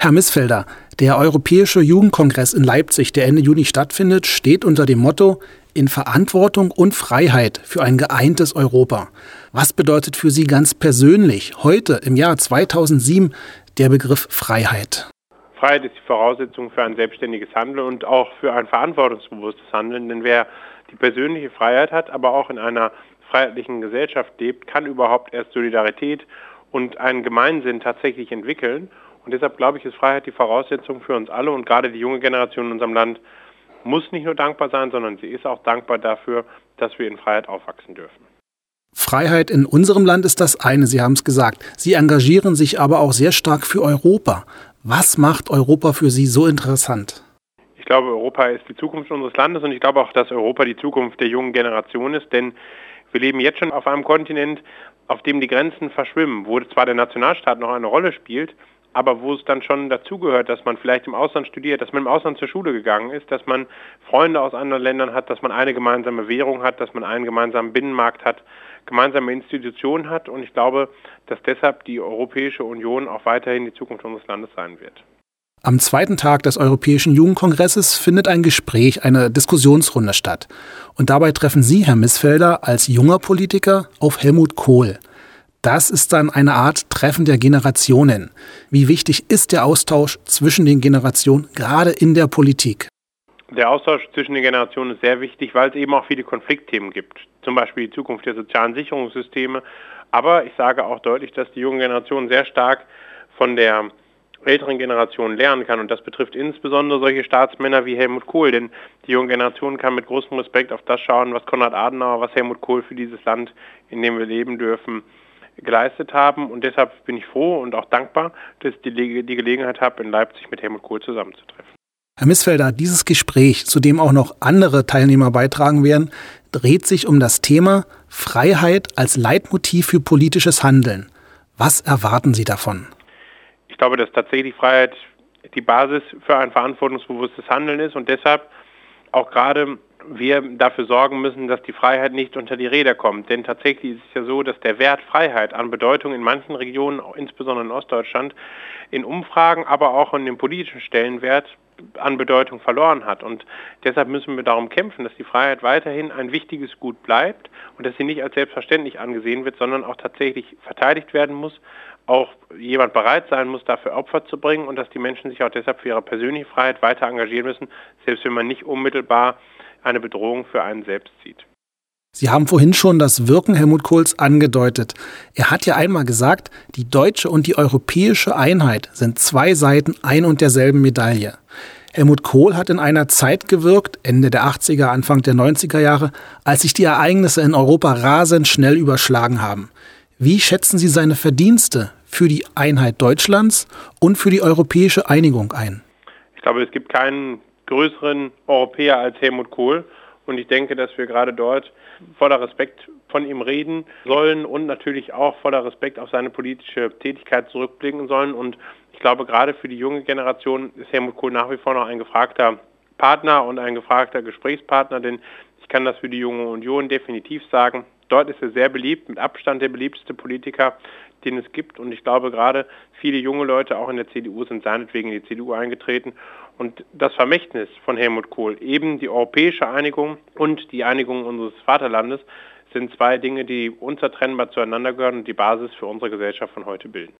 Herr Missfelder, der Europäische Jugendkongress in Leipzig, der Ende Juni stattfindet, steht unter dem Motto „In Verantwortung und Freiheit für ein geeintes Europa“. Was bedeutet für Sie ganz persönlich heute im Jahr 2007 der Begriff Freiheit? Freiheit ist die Voraussetzung für ein selbstständiges Handeln und auch für ein verantwortungsbewusstes Handeln. Denn wer die persönliche Freiheit hat, aber auch in einer freiheitlichen Gesellschaft lebt, kann überhaupt erst Solidarität und einen Gemeinsinn tatsächlich entwickeln. Und deshalb glaube ich, ist Freiheit die Voraussetzung für uns alle. Und gerade die junge Generation in unserem Land muss nicht nur dankbar sein, sondern sie ist auch dankbar dafür, dass wir in Freiheit aufwachsen dürfen. Freiheit in unserem Land ist das eine, Sie haben es gesagt. Sie engagieren sich aber auch sehr stark für Europa. Was macht Europa für Sie so interessant? Ich glaube, Europa ist die Zukunft unseres Landes und ich glaube auch, dass Europa die Zukunft der jungen Generation ist, denn wir leben jetzt schon auf einem Kontinent, auf dem die Grenzen verschwimmen, wo zwar der Nationalstaat noch eine Rolle spielt, aber wo es dann schon dazugehört, dass man vielleicht im Ausland studiert, dass man im Ausland zur Schule gegangen ist, dass man Freunde aus anderen Ländern hat, dass man eine gemeinsame Währung hat, dass man einen gemeinsamen Binnenmarkt hat, gemeinsame Institutionen hat. Und ich glaube, dass deshalb die Europäische Union auch weiterhin die Zukunft unseres Landes sein wird. Am zweiten Tag des Europäischen Jugendkongresses findet ein Gespräch, eine Diskussionsrunde statt. Und dabei treffen Sie, Herr Missfelder, als junger Politiker auf Helmut Kohl. Das ist dann eine Art Treffen der Generationen. Wie wichtig ist der Austausch zwischen den Generationen, gerade in der Politik? Der Austausch zwischen den Generationen ist sehr wichtig, weil es eben auch viele Konfliktthemen gibt. Zum Beispiel die Zukunft der sozialen Sicherungssysteme. Aber ich sage auch deutlich, dass die junge Generation sehr stark von der älteren Generation lernen kann. Und das betrifft insbesondere solche Staatsmänner wie Helmut Kohl. Denn die junge Generation kann mit großem Respekt auf das schauen, was Konrad Adenauer, was Helmut Kohl für dieses Land, in dem wir leben dürfen, geleistet haben. Und deshalb bin ich froh und auch dankbar, dass ich die Gelegenheit habe, in Leipzig mit Helmut Kohl zusammenzutreffen. Herr Missfelder, dieses Gespräch, zu dem auch noch andere Teilnehmer beitragen werden, dreht sich um das Thema Freiheit als Leitmotiv für politisches Handeln. Was erwarten Sie davon? Ich glaube, dass tatsächlich Freiheit die Basis für ein verantwortungsbewusstes Handeln ist und deshalb auch gerade wir dafür sorgen müssen, dass die Freiheit nicht unter die Räder kommt. Denn tatsächlich ist es ja so, dass der Wert Freiheit an Bedeutung in manchen Regionen, auch insbesondere in Ostdeutschland, in Umfragen, aber auch in dem politischen Stellenwert an Bedeutung verloren hat. Und deshalb müssen wir darum kämpfen, dass die Freiheit weiterhin ein wichtiges Gut bleibt und dass sie nicht als selbstverständlich angesehen wird, sondern auch tatsächlich verteidigt werden muss, auch jemand bereit sein muss, dafür Opfer zu bringen und dass die Menschen sich auch deshalb für ihre persönliche Freiheit weiter engagieren müssen, selbst wenn man nicht unmittelbar eine Bedrohung für einen selbst sieht. Sie haben vorhin schon das Wirken Helmut Kohls angedeutet. Er hat ja einmal gesagt, die deutsche und die europäische Einheit sind zwei Seiten ein und derselben Medaille. Helmut Kohl hat in einer Zeit gewirkt, Ende der 80er, Anfang der 90er Jahre, als sich die Ereignisse in Europa rasend schnell überschlagen haben. Wie schätzen Sie seine Verdienste für die Einheit Deutschlands und für die europäische Einigung ein? Ich glaube, es gibt keinen größeren Europäer als Helmut Kohl. Und ich denke, dass wir gerade dort voller Respekt von ihm reden sollen und natürlich auch voller Respekt auf seine politische Tätigkeit zurückblicken sollen. Und ich glaube, gerade für die junge Generation ist Helmut Kohl nach wie vor noch ein gefragter Partner und ein gefragter Gesprächspartner, denn ich kann das für die junge Union definitiv sagen. Dort ist er sehr beliebt, mit Abstand der beliebteste Politiker, den es gibt. Und ich glaube, gerade viele junge Leute auch in der CDU sind seinetwegen in die CDU eingetreten. Und das Vermächtnis von Helmut Kohl, eben die europäische Einigung und die Einigung unseres Vaterlandes, sind zwei Dinge, die unzertrennbar zueinander gehören und die Basis für unsere Gesellschaft von heute bilden.